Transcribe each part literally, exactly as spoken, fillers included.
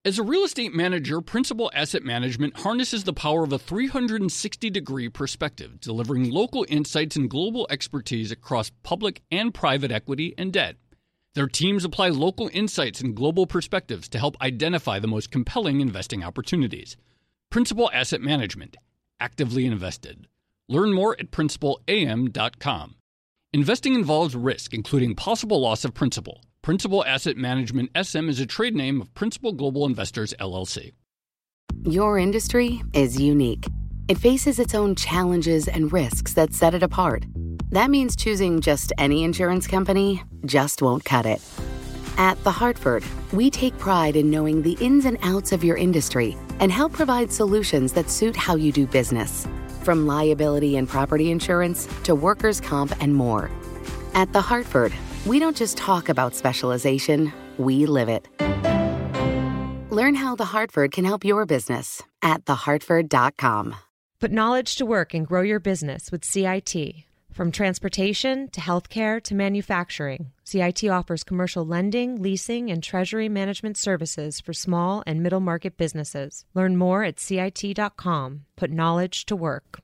As a real estate manager, Principal Asset Management harnesses the power of a three hundred sixty degree perspective, delivering local insights and global expertise across public and private equity and debt. Their teams apply local insights and global perspectives to help identify the most compelling investing opportunities. Principal Asset Management. Actively invested. Learn more at principal a m dot com. Investing involves risk, including possible loss of principal. Principal Asset Management S M is a trade name of Principal Global Investors, L L C. Your industry is unique. It faces its own challenges and risks that set it apart. That means choosing just any insurance company just won't cut it. At The Hartford, we take pride in knowing the ins and outs of your industry and help provide solutions that suit how you do business. From liability and property insurance to workers' comp and more. At The Hartford, we don't just talk about specialization, we live it. Learn how The Hartford can help your business at the hartford dot com. Put knowledge to work and grow your business with C I T. From transportation to healthcare to manufacturing, C I T offers commercial lending, leasing, and treasury management services for small and middle market businesses. Learn more at C I T dot com. Put knowledge to work.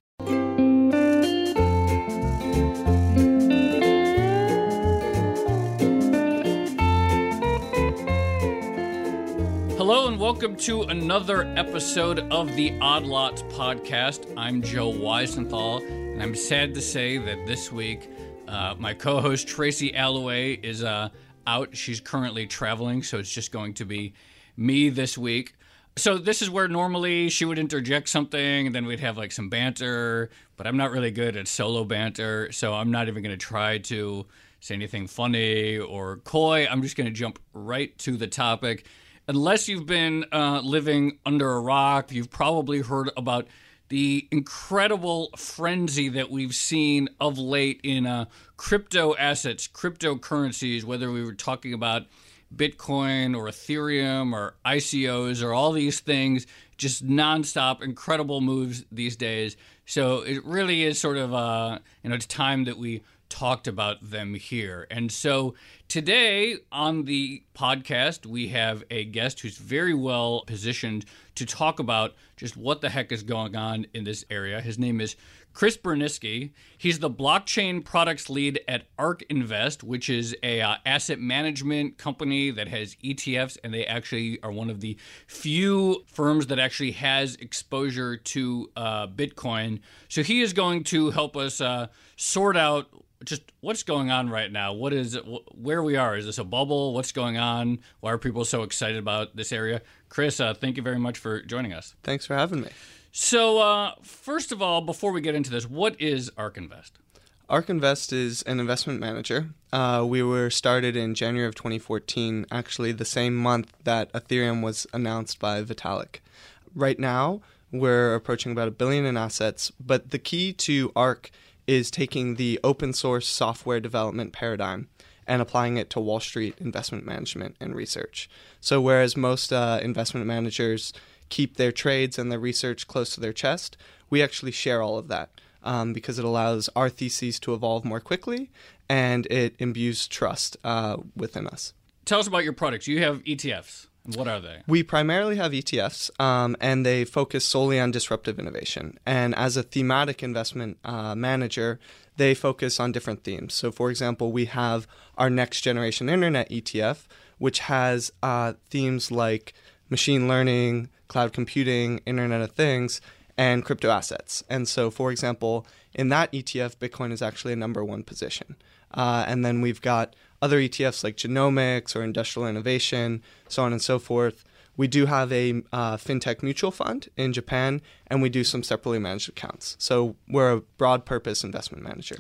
Hello and welcome to another episode of the Odd Lots podcast. I'm Joe Weisenthal, and I'm sad to say that this week uh, my co-host Tracy Alloway is uh, out. She's currently traveling, so it's just going to be me this week. So this is where normally she would interject something, and then we'd have like some banter, but I'm not really good at solo banter, so I'm not even going to try to say anything funny or coy. I'm just going to jump right to the topic. Unless you've been uh, living under a rock, you've probably heard about the incredible frenzy that we've seen of late in uh, crypto assets, cryptocurrencies, whether we were talking about Bitcoin or Ethereum or I C Os or all these things, just nonstop, incredible moves these days. So it really is sort of, uh, you know, it's time that we talked about them here. And so today on the podcast, we have a guest who's very well positioned to talk about just what the heck is going on in this area. His name is Chris Burniske. He's the blockchain products lead at ARK Invest, which is a uh, asset management company that has E T Fs, and they actually are one of the few firms that actually has exposure to uh, Bitcoin. So he is going to help us uh, sort out just what's going on right now. What is it, where we are? Is this a bubble? What's going on? Why are people so excited about this area? Chris, uh, thank you very much for joining us. Thanks for having me. So, uh, first of all, before we get into this, what is ARK Invest? ARK Invest is an investment manager. Uh, we were started in January of twenty fourteen, actually the same month that Ethereum was announced by Vitalik. Right now, we're approaching about a billion in assets, but the key to ARK is taking the open source software development paradigm and applying it to Wall Street investment management and research. So whereas most uh, investment managers keep their trades and their research close to their chest, we actually share all of that um, because it allows our theses to evolve more quickly and it imbues trust uh, within us. Tell us about your products. You have E T Fs. What are they? We primarily have E T Fs, um, and they focus solely on disruptive innovation. And as a thematic investment uh, manager, they focus on different themes. So, for example, we have our Next Generation Internet E T F, which has uh, themes like machine learning, cloud computing, Internet of Things, and crypto assets. And so, for example, in that E T F, Bitcoin is actually a number one position. Uh, and then we've got other E T Fs like genomics or industrial innovation, so on and so forth. We do have a uh, fintech mutual fund in Japan, and we do some separately managed accounts. So we're a broad purpose investment manager.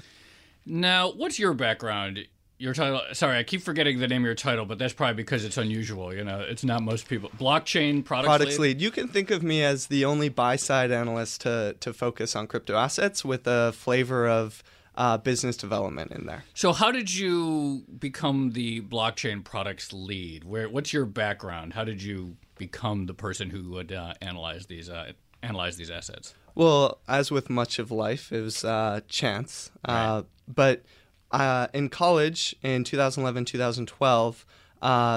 Now, what's your background? Your title? Sorry, I keep forgetting the name of your title, but that's probably because it's unusual. You know, it's not most people. Blockchain products, products lead? lead. You can think of me as the only buy-side analyst to to focus on crypto assets with a flavor of Uh, business development in there. So how did you become the blockchain products lead? Where, what's your background? How did you become the person who would uh, analyze these uh, analyze these assets? Well, as with much of life, it was uh, chance. Right. Uh, but uh, in college in two thousand eleven, two thousand twelve, uh,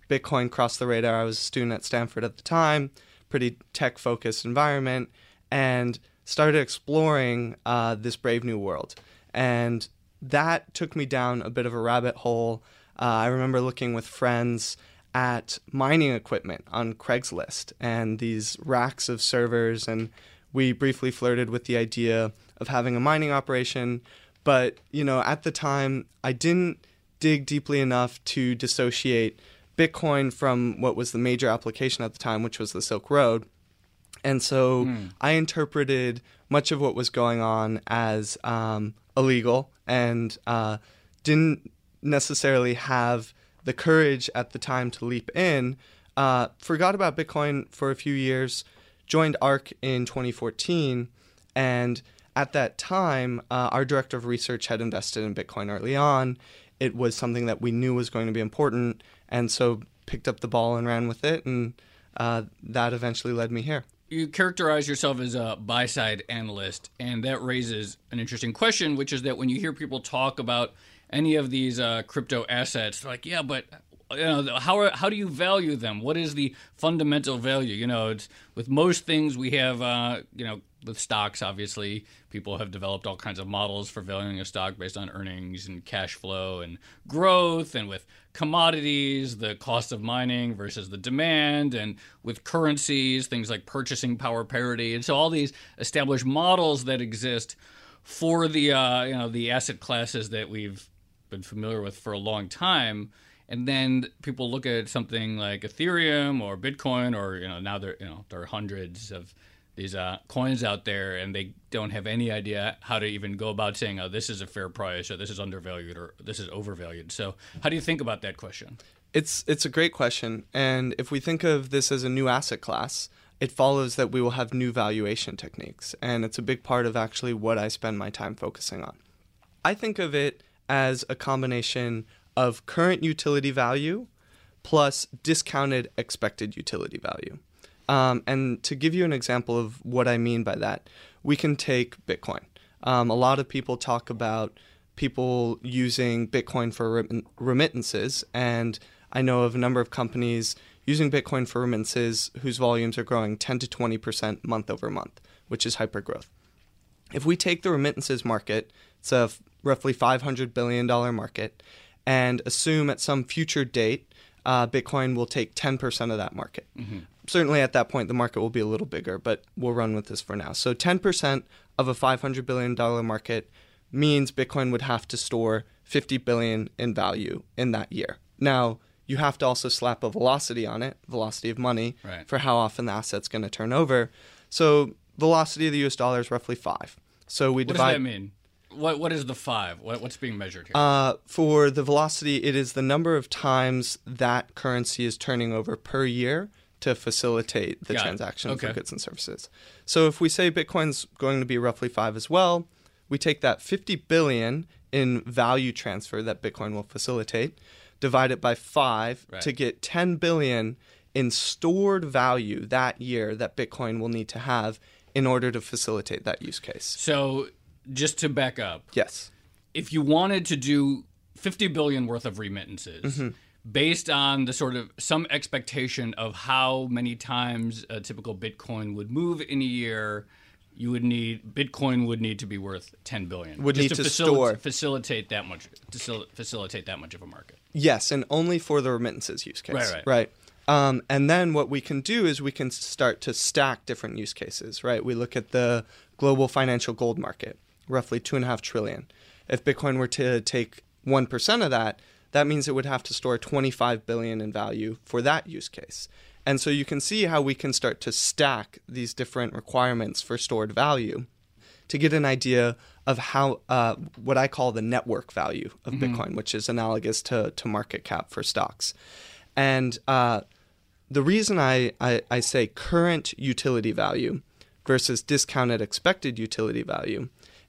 Bitcoin crossed the radar. I was a student at Stanford at the time, pretty tech-focused environment, and started exploring uh, this brave new world. And that took me down a bit of a rabbit hole. Uh, I remember looking with friends at mining equipment on Craigslist and these racks of servers, and we briefly flirted with the idea of having a mining operation. But, you know, at the time, I didn't dig deeply enough to dissociate Bitcoin from what was the major application at the time, which was the Silk Road. And so mm. I interpreted much of what was going on as um, illegal and uh, didn't necessarily have the courage at the time to leap in. Uh, forgot about Bitcoin for a few years, joined ARK in twenty fourteen, and at that time, uh, our director of research had invested in Bitcoin early on. It was something that we knew was going to be important, and so picked up the ball and ran with it, and uh, that eventually led me here. You characterize yourself as a buy-side analyst, and that raises an interesting question, which is that when you hear people talk about any of these uh, crypto assets, they're like, yeah, but you know, how how do you value them? What is the fundamental value? You know, it's, with most things we have, uh, you know, with stocks, obviously, people have developed all kinds of models for valuing a stock based on earnings and cash flow and growth. And with commodities, the cost of mining versus the demand. And with currencies, things like purchasing power parity. And so all these established models that exist for the uh, you know the asset classes that we've been familiar with for a long time. And then people look at something like Ethereum or Bitcoin, or you know now there you know there are hundreds of these uh, coins out there, and they don't have any idea how to even go about saying, oh, this is a fair price, or this is undervalued, or this is overvalued. So how do you think about that question? It's it's a great question. And if we think of this as a new asset class, it follows that we will have new valuation techniques. And it's a big part of actually what I spend my time focusing on. I think of it as a combination of current utility value plus discounted expected utility value. Um, and to give you an example of what I mean by that, we can take Bitcoin. Um, a lot of people talk about people using Bitcoin for rem- remittances, and I know of a number of companies using Bitcoin for remittances whose volumes are growing ten to twenty percent month over month, which is hypergrowth. If we take the remittances market, it's a f- roughly five hundred billion dollars market, and assume at some future date, uh, Bitcoin will take ten percent of that market. Mm-hmm. Certainly at that point, the market will be a little bigger, but we'll run with this for now. So ten percent of a five hundred billion dollars market means Bitcoin would have to store fifty billion dollars in value in that year. Now, you have to also slap a velocity on it, velocity of money, right, for how often the asset's going to turn over. So velocity of the U S dollar is roughly five. So we what divide. What does that mean? What What is the five? What, what's being measured here? Uh, for the velocity, it is the number of times that currency is turning over per year to facilitate the Got transaction okay. for goods and services. So if we say Bitcoin's going to be roughly five as well, we take that fifty billion dollars in value transfer that Bitcoin will facilitate, divide it by five right. to get ten billion dollars in stored value that year that Bitcoin will need to have in order to facilitate that use case. So just to back up. Yes. If you wanted to do fifty billion dollars worth of remittances, mm-hmm. based on the sort of some expectation of how many times a typical Bitcoin would move in a year, you would need Bitcoin would need to be worth ten billion dollars. Would just need to, to facil- store facilitate that much to facilitate that much of a market. Yes, and only for the remittances use case. Right, right. Right. Um, and then what we can do is we can start to stack different use cases, right? We look at the global financial gold market, roughly two and a half trillion. If Bitcoin were to take one percent of that, that means it would have to store twenty-five billion dollars in value for that use case. And so you can see how we can start to stack these different requirements for stored value to get an idea of how uh, what I call the network value of mm-hmm. Bitcoin, which is analogous to, to market cap for stocks. And uh, the reason I, I, I say current utility value versus discounted expected utility value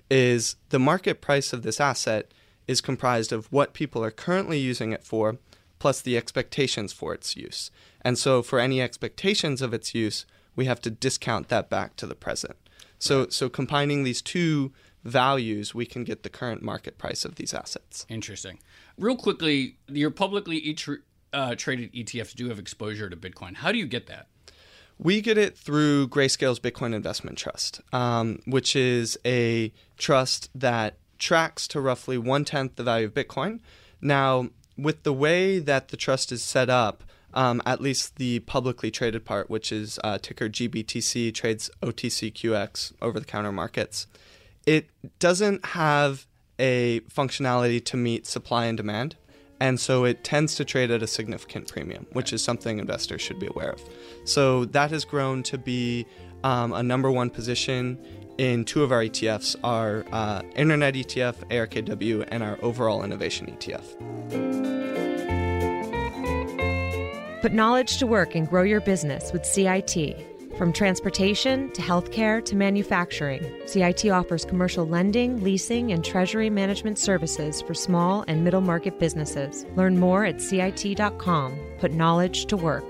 is the market price of this asset is comprised of what people are currently using it for plus the expectations for its use. And so for any expectations of its use, we have to discount that back to the present. So right. so combining these two values, we can get the current market price of these assets. Interesting. Real quickly, you're publicly each re- uh, traded E T Fs do have exposure to Bitcoin. How do you get that? We get it through Grayscale's Bitcoin Investment Trust, um, which is a trust that tracks to roughly one-tenth the value of Bitcoin. Now, with the way that the trust is set up, um, at least the publicly traded part, which is uh, ticker G B T C, trades O T C Q X, over-the-counter markets, it doesn't have a functionality to meet supply and demand. And so it tends to trade at a significant premium, which is something investors should be aware of. So that has grown to be um, a number one position in two of our E T Fs, our uh, Internet E T F, A R K W, and our overall innovation E T F. Put knowledge to work and grow your business with C I T. From transportation to healthcare to manufacturing, C I T offers commercial lending, leasing, and treasury management services for small and middle market businesses. Learn more at C I T dot com. Put knowledge to work.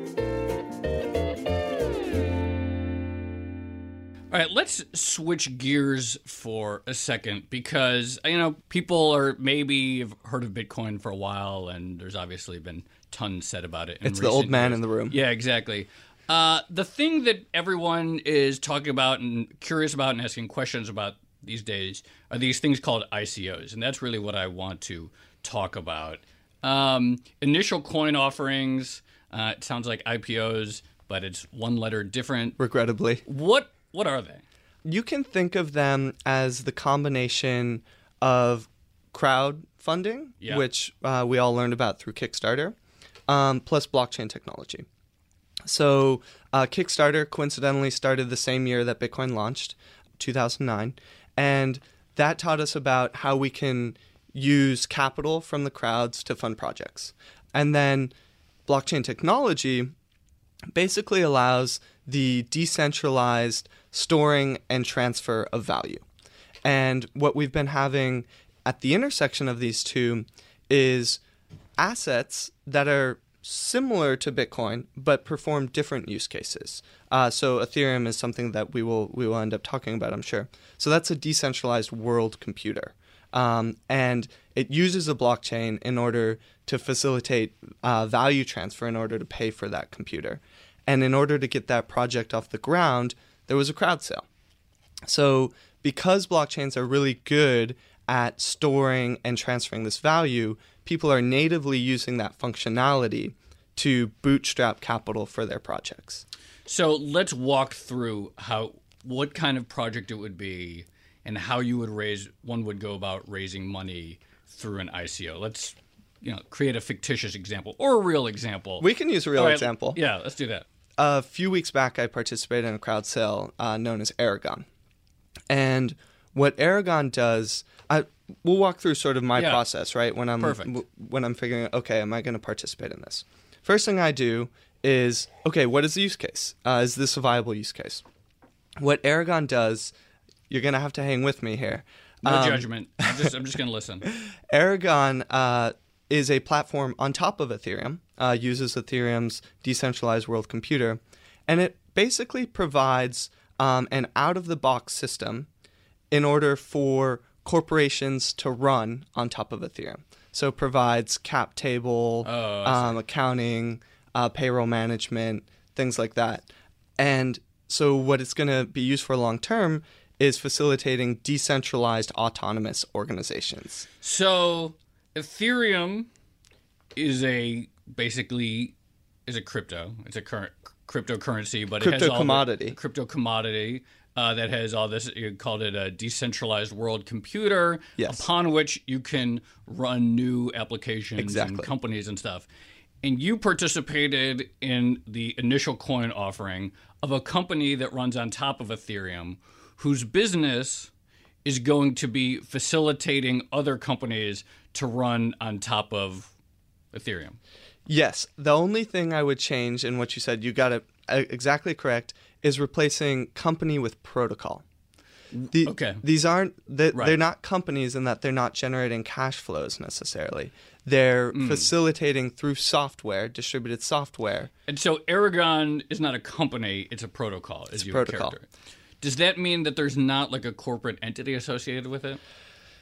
All right, let's switch gears for a second because, you know, people are maybe have heard of Bitcoin for a while, and there's obviously been tons said about it. In it's the old man years. in the room. Yeah, exactly. Uh, the thing that everyone is talking about and curious about and asking questions about these days are these things called I C Os, and that's really what I want to talk about. Um, initial coin offerings, uh, it sounds like I P Os, but it's one letter different. Regrettably. What what are they? You can think of them as the combination of crowdfunding, Yeah. which uh, we all learned about through Kickstarter, um, plus blockchain technology. So uh, Kickstarter coincidentally started the same year that Bitcoin launched, two thousand nine, and that taught us about how we can use capital from the crowds to fund projects. And then blockchain technology basically allows the decentralized storing and transfer of value. And what we've been having at the intersection of these two is assets that are similar to Bitcoin, but perform different use cases. Uh, so Ethereum is something that we will we will end up talking about, I'm sure. So that's a decentralized world computer. Um, and it uses a blockchain in order to facilitate uh, value transfer in order to pay for that computer. And in order to get that project off the ground, there was a crowd sale. So because blockchains are really good at storing and transferring this value, people are natively using that functionality to bootstrap capital for their projects. So let's walk through how what kind of project it would be and how you would raise one would go about raising money through an I C O. Let's you know create a fictitious example or a real example. We can use a real right, example. Yeah, let's do that. A few weeks back, I participated in a crowd sale uh, known as Aragon. And what Aragon does, I, we'll walk through sort of my yeah. process, right? When I'm Perfect. w- when I'm figuring, okay, am I going to participate in this? First thing I do is, okay, what is the use case? Uh, is this a viable use case? What Aragon does, you're going to have to hang with me here. No Um, judgment. I'm just I'm just going to listen. Aragon uh, is a platform on top of Ethereum, uh, uses Ethereum's decentralized world computer, and it basically provides um, an out-of-the-box system in order for corporations to run on top of Ethereum. So it provides cap table, Oh, I um, accounting, uh, payroll management, things like that. And so what it's going to be used for long-term is facilitating decentralized autonomous organizations. So Ethereum is a basically is a crypto. It's a current cryptocurrency, but it has Crypto all commodity. the crypto commodity uh, that has all this. You called it a decentralized world computer, Yes. upon which you can run new applications Exactly. and companies and stuff. And you participated in the initial coin offering of a company that runs on top of Ethereum, whose business is going to be facilitating other companies to run on top of Ethereum. Yes. The only thing I would change in what you said, you got it uh, exactly correct, is replacing company with protocol. The, Okay. These aren't, they, Right. they're not companies in that they're not generating cash flows necessarily. They're Mm. facilitating through software, distributed software. And so Aragon is not a company, it's a protocol, as It's a you protocol. character. Does that mean that there's not like a corporate entity associated with it?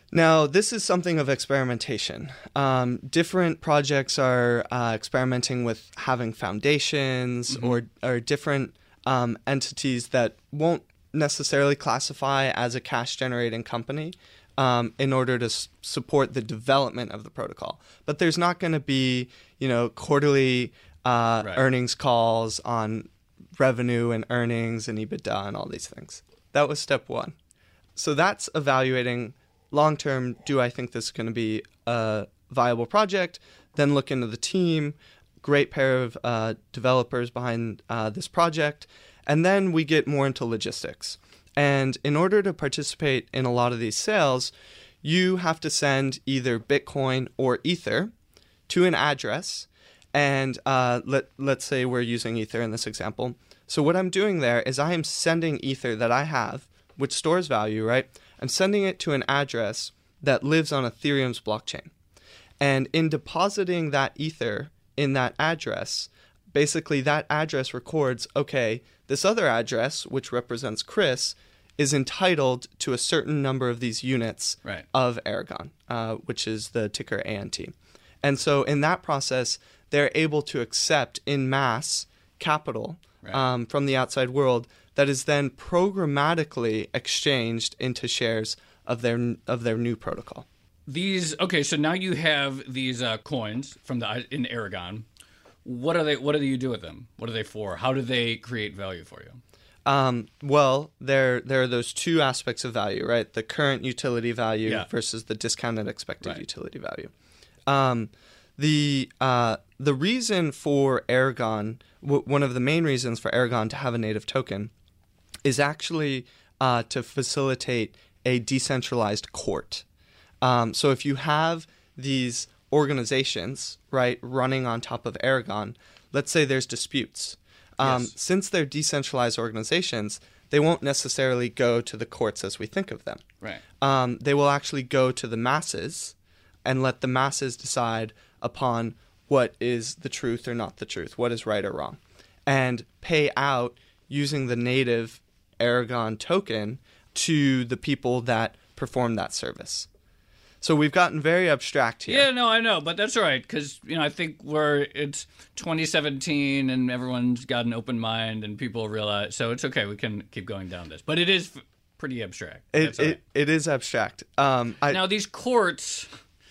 Now, this is something of experimentation. Um, different projects are uh, experimenting with having foundations mm-hmm. or, or different um, entities that won't necessarily classify as a cash-generating company um, in order to s- support the development of the protocol. But there's not going to be, you know, quarterly uh, right. earnings calls on revenue and earnings and EBITDA and all these things. That was step one. So that's evaluating long-term, do I think this is going to be a viable project? Then look into the team, great pair of uh, developers behind uh, this project. And then we get more into logistics. And in order to participate in a lot of these sales, you have to send either Bitcoin or Ether to an address. And uh, let, let's say we're using Ether in this example. So what I'm doing there is I am sending Ether that I have, which stores value, right? I'm sending it to an address that lives on Ethereum's blockchain. And in depositing that Ether in that address, basically that address records, okay, this other address, which represents Chris, is entitled to a certain number of these units right. of Aragon, uh, which is the ticker A N T. And so in that process, they're able to accept in mass capital right. um, from the outside world that is then programmatically exchanged into shares of their of their new protocol. These okay, so now you have these uh, coins from the in Aragon. What are they? What do you do with them? What are they for? How do they create value for you? Um, well, there there are those two aspects of value, right? The current utility value yeah. versus the discounted expected right. utility value. Um, the uh, the reason for Aragon, w- one of the main reasons for Aragon to have a native token, is actually uh, to facilitate a decentralized court. Um, so if you have these organizations, right, running on top of Aragon, let's say there's disputes. Um, yes. Since they're decentralized organizations, they won't necessarily go to the courts as we think of them. Right. Um, they will actually go to the masses and let the masses decide upon what is the truth or not the truth, what is right or wrong, and pay out using the native Aragon token to the people that perform that service. So we've gotten very abstract here. Yeah, no, I know, but that's all right because you know I think we're it's twenty seventeen and everyone's got an open mind and people realize so it's okay. We can keep going down this, but it is f- pretty abstract. It it, right. it is abstract. Um, I, now these courts,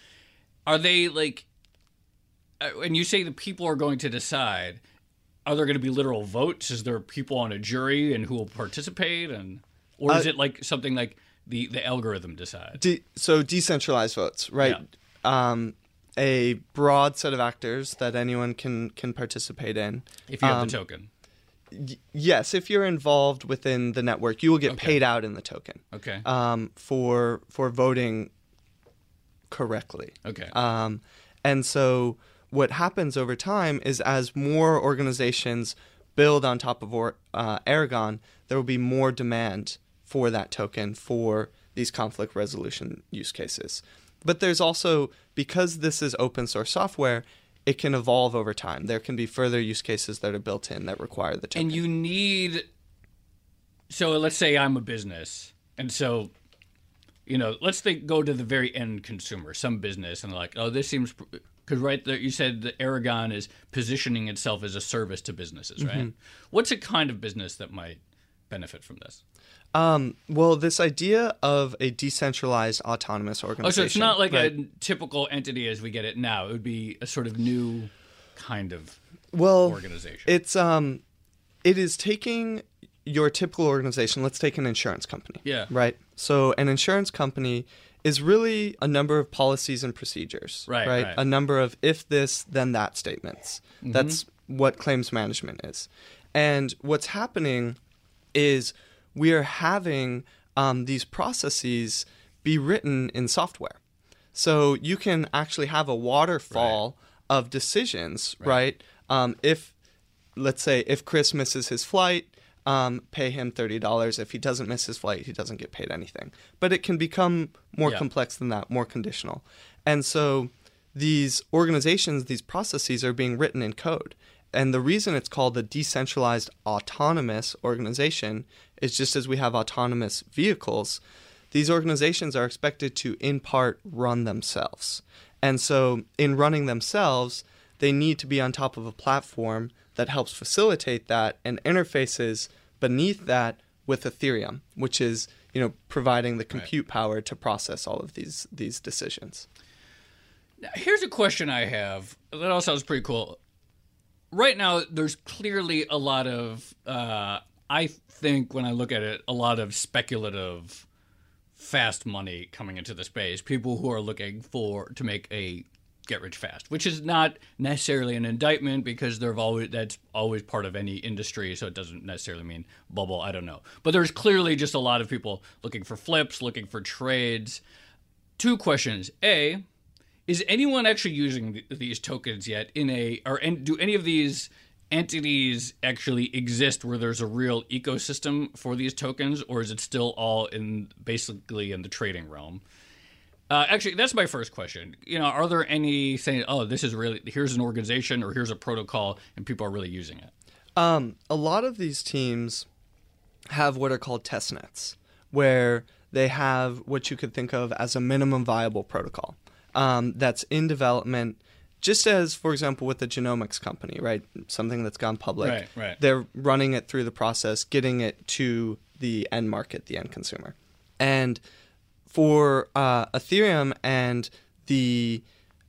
are they like? Uh, and you say the people are going to decide. Are there going to be literal votes? Is there people on a jury and who will participate, and or is uh, it like something like? The, the algorithm decides. De- so decentralized votes, right? Yeah. Um, a broad set of actors that anyone can, can participate in. If you have um, the token. Y- yes, if you're involved within the network, you will get okay. paid out in the token. Okay. Um, for for voting correctly. Okay. Um, and so what happens over time is as more organizations build on top of or, uh, Aragon, there will be more demand for that token for these conflict resolution use cases. But there's also, because this is open source software, it can evolve over time. There can be further use cases that are built in that require the token. And you need, so let's say I'm a business, and so, you know, let's think, go to the very end consumer, some business, and they're like, oh, this seems, because right there, you said that Aragon is positioning itself as a service to businesses, right? Mm-hmm. What's a kind of business that might benefit from this? Um, well, this idea of a decentralized autonomous organization. Oh, so it's not like right? a typical entity as we get it now. It would be a sort of new kind of well, organization. It's um, it is taking your typical organization. Let's take an insurance company. Yeah. Right. So an insurance company is really a number of policies and procedures. Right. Right. right. A number of if this then that statements. Mm-hmm. That's what claims management is. And what's happening is we are having um, these processes be written in software. So you can actually have a waterfall right. of decisions, right? right? Um, if, let's say, if Chris misses his flight, um, pay him thirty dollars. If he doesn't miss his flight, he doesn't get paid anything. But it can become more yeah. complex than that, more conditional. And so these organizations, these processes are being written in code. And the reason it's called a decentralized autonomous organization is just as we have autonomous vehicles, these organizations are expected to, in part, run themselves. And so in running themselves, they need to be on top of a platform that helps facilitate that and interfaces beneath that with Ethereum, which is, you know, providing the compute right. power to process all of these these decisions. Now, here's a question I have. That all sounds pretty cool. Right now, there's clearly a lot of, uh, I think when I look at it, a lot of speculative, fast money coming into the space. People who are looking for to make a get rich fast, which is not necessarily an indictment because they've always that's always part of any industry, so it doesn't necessarily mean bubble. I don't know, but there's clearly just a lot of people looking for flips, looking for trades. Two questions: A, is anyone actually using th- these tokens yet? In a or in, do any of these entities actually exist where there's a real ecosystem for these tokens, or is it still all in basically in the trading realm? Uh, actually, that's my first question. You know, are there any saying, "Oh, this is really here's an organization or here's a protocol," and people are really using it? Um, a lot of these teams have what are called testnets, where they have what you could think of as a minimum viable protocol um, that's in development. Just as, for example, with the genomics company, right? Something that's gone public. Right, right. They're running it through the process, getting it to the end market, the end consumer, and for uh, Ethereum and the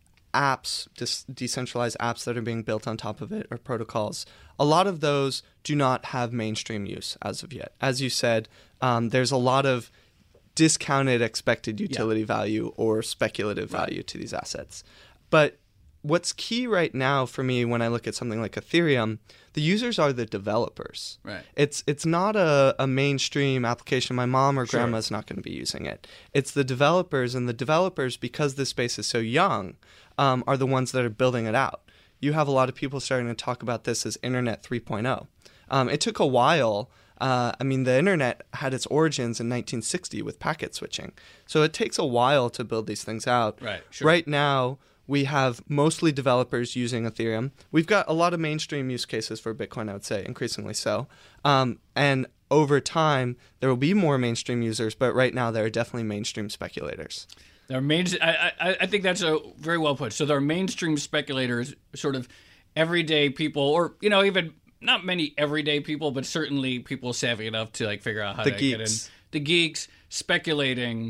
apps, dis- decentralized apps that are being built on top of it or protocols, a lot of those do not have mainstream use as of yet. As you said, um, there's a lot of discounted expected utility yeah. value or speculative right. value to these assets. But what's key right now for me when I look at something like Ethereum, the users are the developers. Right. It's it's not a, a mainstream application. My mom or Sure. grandma's not going to be using it. It's the developers, and the developers, because this space is so young, um, are the ones that are building it out. You have a lot of people starting to talk about this as Internet three point oh. Um, it took a while. Uh, I mean, the Internet had its origins in nineteen sixty with packet switching. So it takes a while to build these things out. Right. Sure. Right now, we have mostly developers using Ethereum. We've got a lot of mainstream use cases for Bitcoin, I would say, increasingly so. Um, and over time, there will be more mainstream users, but right now there are definitely mainstream speculators. There are main, I, I, I think that's a very well put. So there are mainstream speculators, sort of everyday people, or, you know, even not many everyday people, but certainly people savvy enough to like figure out how the to geeks. get in. The geeks speculating,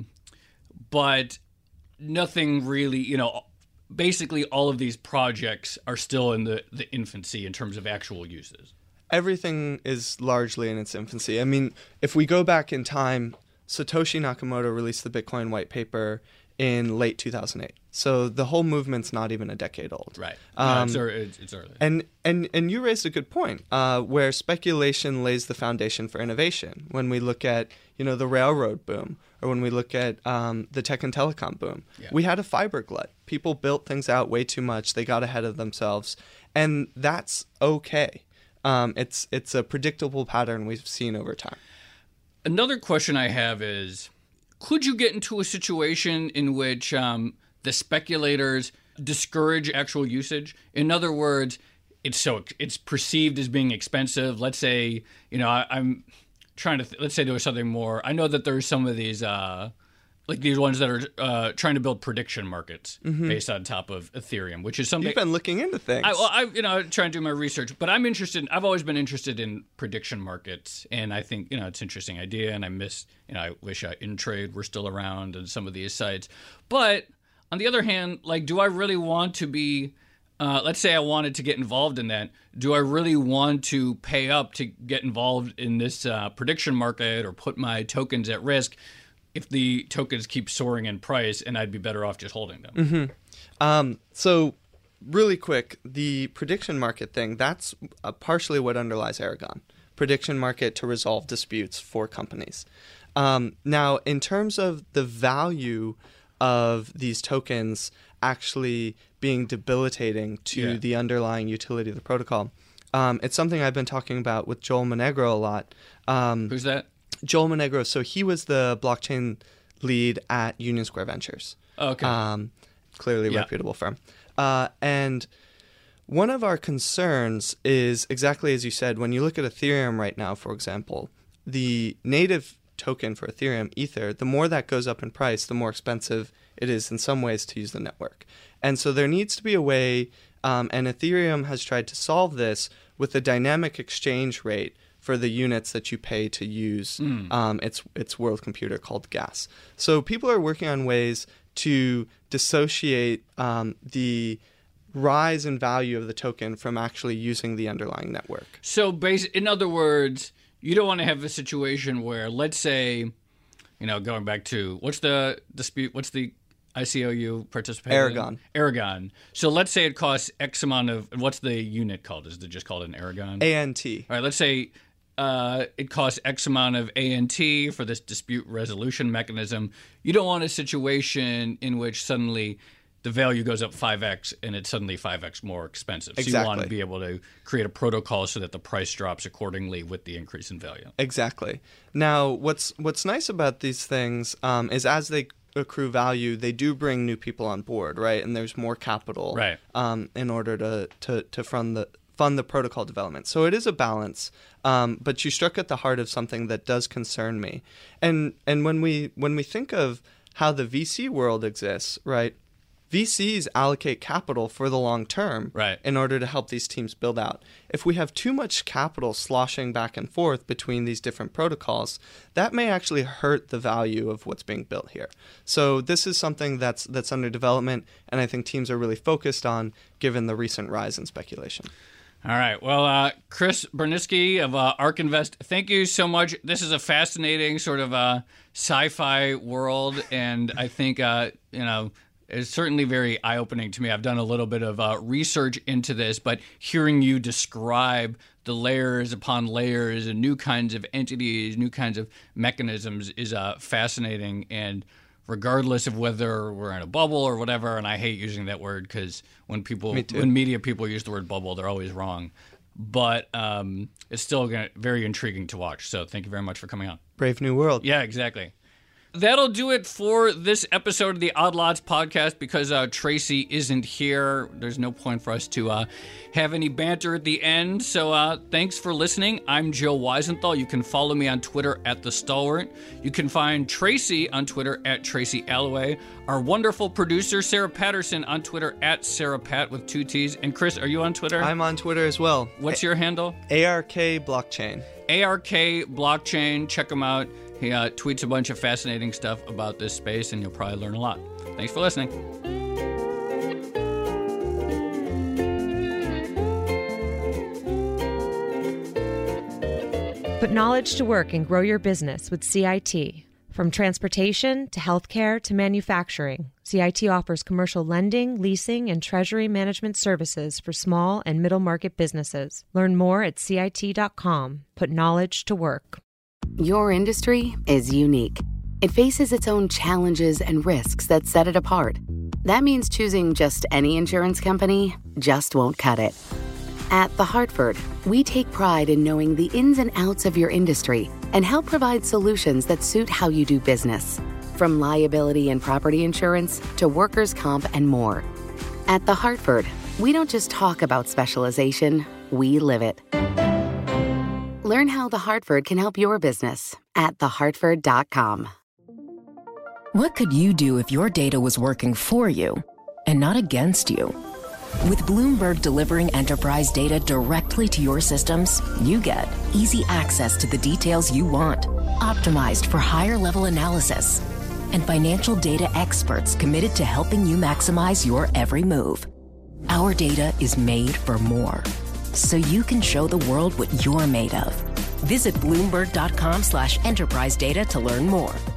but nothing really, you know, basically all of these projects are still in the, the infancy in terms of actual uses. Everything is largely in its infancy. I mean, if we go back in time, Satoshi Nakamoto released the Bitcoin white paper in late two thousand eight. So the whole movement's not even a decade old. Right. Um, no, it's, it's early. And, and, and you raised a good point, uh, where speculation lays the foundation for innovation. When we look at, you know, the railroad boom, or when we look at um, the tech and telecom boom, yeah. we had a fiber glut. People built things out way too much. They got ahead of themselves. And that's okay. Um, it's it's a predictable pattern we've seen over time. Another question I have is, could you get into a situation in which um, the speculators discourage actual usage? In other words, it's so it's perceived as being expensive. Let's say, you know, I, I'm trying to th- let's say there was something more. I know that there's some of these uh, like these ones that are uh, trying to build prediction markets mm-hmm. based on top of Ethereum, which is something you've been looking into things. I, well, I you know trying to do my research, but I'm interested. I've always been interested in prediction markets, and I think you know it's an interesting idea. And I miss you know I wish uh, InTrade were still around and some of these sites. But on the other hand, like, do I really want to be? Uh, let's say I wanted to get involved in that. Do I really want to pay up to get involved in this uh, prediction market or put my tokens at risk if the tokens keep soaring in price and I'd be better off just holding them? Mm-hmm. Um, so really quick, the prediction market thing, that's uh, partially what underlies Aragon. Prediction market to resolve disputes for companies. Um, now, in terms of the value of these tokens actually being debilitating to yeah. the underlying utility of the protocol, um, it's something I've been talking about with Joel Monegro a lot. Um, Who's that? Joel Monegro. So he was the blockchain lead at Union Square Ventures. Oh, okay. Um, clearly a yeah. reputable firm. Uh, and one of our concerns is exactly as you said. When you look at Ethereum right now, for example, the native token for Ethereum, Ether, the more that goes up in price, the more expensive it is in some ways to use the network. And so there needs to be a way, um, and Ethereum has tried to solve this with a dynamic exchange rate for the units that you pay to use mm. um, its its world computer called gas. So people are working on ways to dissociate um, the rise in value of the token from actually using the underlying network. So, base, in other words, you don't want to have a situation where, let's say, you know, going back to, what's the dispute, what's the I C O U participating Aragon. in? Aragon. So let's say it costs X amount of, what's the unit called? Is it just called an Aragon? A N T. All right, let's say uh, it costs X amount of A N T for this dispute resolution mechanism. You don't want a situation in which suddenly the value goes up five X and it's suddenly five X more expensive. So Exactly. you want to be able to create a protocol so that the price drops accordingly with the increase in value. Exactly. Now, what's what's nice about these things um, is as they accrue value, they do bring new people on board, right? And there's more capital right. um, in order to, to, to fund the fund the protocol development. So it is a balance, um, but you struck at the heart of something that does concern me. And and when we when we think of how the V C world exists, right? V Cs allocate capital for the long term right. in order to help these teams build out. If we have too much capital sloshing back and forth between these different protocols, that may actually hurt the value of what's being built here. So this is something that's that's under development, and I think teams are really focused on given the recent rise in speculation. All right. Well, uh, Chris Burniske of uh, ARK Invest, thank you so much. This is a fascinating sort of uh, sci-fi world, and I think, uh, you know, it's certainly very eye-opening to me. I've done a little bit of uh, research into this, but hearing you describe the layers upon layers and new kinds of entities, new kinds of mechanisms is uh, fascinating. And regardless of whether we're in a bubble or whatever, and I hate using that word because when people, when media people use the word bubble, they're always wrong. But um, it's still gonna, very intriguing to watch. So thank you very much for coming on. Brave New World. Yeah, exactly. That'll do it for this episode of the Odd Lots podcast because uh, Tracy isn't here. There's no point for us to uh, have any banter at the end. So uh, thanks for listening. I'm Joe Weisenthal. You can follow me on Twitter at The Stalwart. You can find Tracy on Twitter at Tracy Alloway. Our wonderful producer, Sarah Patterson, on Twitter at Sarah Pat with two T's. And Chris, are you on Twitter? I'm on Twitter as well. What's your handle? A R K Blockchain. A R K Blockchain. Check him out. He uh, tweets a bunch of fascinating stuff about this space, and you'll probably learn a lot. Thanks for listening. Put knowledge to work and grow your business with C I T. From transportation to healthcare to manufacturing, C I T offers commercial lending, leasing, and treasury management services for small and middle market businesses. Learn more at C I T dot com. Put knowledge to work. Your industry is unique. It faces its own challenges and risks that set it apart. That means choosing just any insurance company just won't cut it. At The Hartford, we take pride in knowing the ins and outs of your industry and help provide solutions that suit how you do business. From liability and property insurance to workers' comp and more. At The Hartford, we don't just talk about specialization, we live it. Learn how The Hartford can help your business at the hartford dot com. What could you do if your data was working for you and not against you? With Bloomberg delivering enterprise data directly to your systems, you get easy access to the details you want, optimized for higher-level analysis, and financial data experts committed to helping you maximize your every move. Our data is made for more, so you can show the world what you're made of. Visit Bloomberg dot com slash enterprise data to learn more.